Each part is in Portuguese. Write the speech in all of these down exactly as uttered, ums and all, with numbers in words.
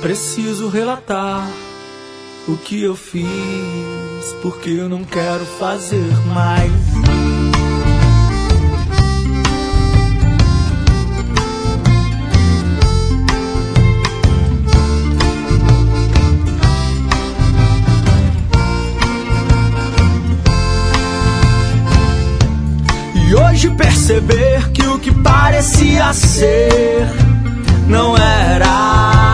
Preciso relatar o que eu fiz, porque eu não quero fazer mais. E hoje perceber que o que parecia ser não era.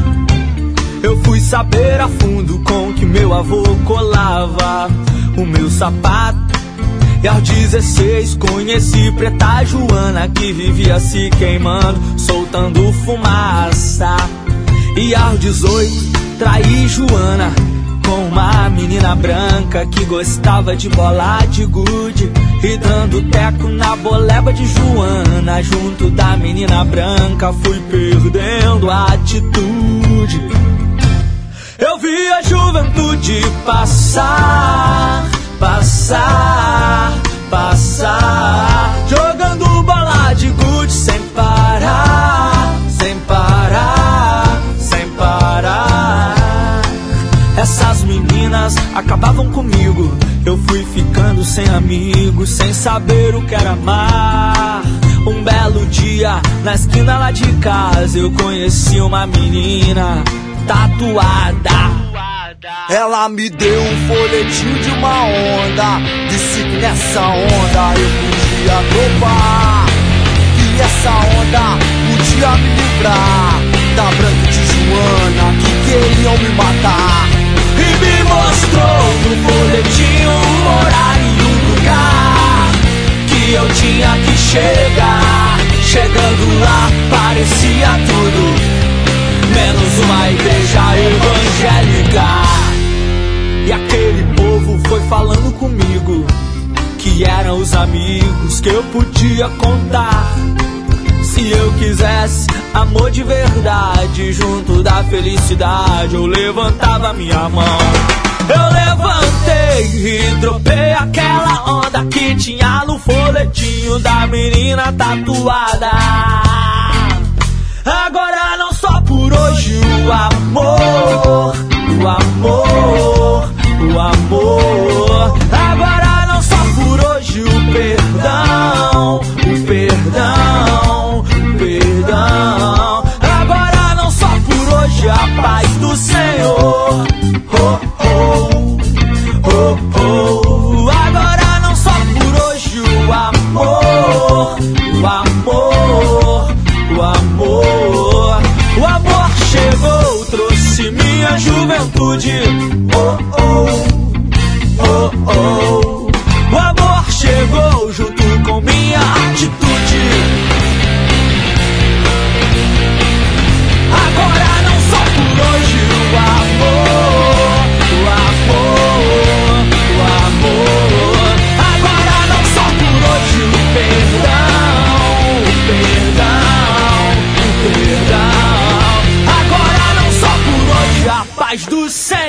Eu fui saber a fundo com que meu avô colava o meu sapato. E aos dezesseis conheci Preta Joana, que vivia se queimando, soltando fumaça. E aos dezoito traí Joana com uma menina branca que gostava de bolar de gude, e dando teco na boleba de Joana. Junto da menina branca fui perdendo a atitude. Eu vi a juventude passar, passar, passar, jogando bola de gude sem parar, sem parar, sem parar. Essas meninas acabavam comigo, eu fui ficando sem amigos, sem saber o que era amar. Um belo dia, na esquina lá de casa, eu conheci uma menina tatuada. Ela me deu um folhetinho de uma onda, disse que nessa onda eu podia topar, e essa onda podia me livrar da Branca de Joana que queriam me matar. E me mostrou no folhetinho o horário e o lugar que eu tinha que chegar. Chegando lá parecia tudo menos uma igreja evangélica. E aquele povo foi falando comigo que eram os amigos que eu podia contar. Se eu quisesse amor de verdade, junto da felicidade, eu levantava minha mão. Eu levantei e dropei aquela onda que tinha no folhetinho da menina tatuada. Agora não só por hoje o amor, o amor, o amor. Agora não só por hoje o perdão, o perdão, o perdão. Agora não só por hoje a paz do Senhor. Oh, oh, oh, oh. Agora não só por hoje o amor, o amor, o amor. O amor chegou, trouxe minha juventude. Oh, oh, oh, oh. O amor chegou junto com minha atitude. Agora não só por hoje o amor, o amor, o amor. Agora não só por hoje o perdão, o perdão, o perdão. Agora não só por hoje a paz do céu.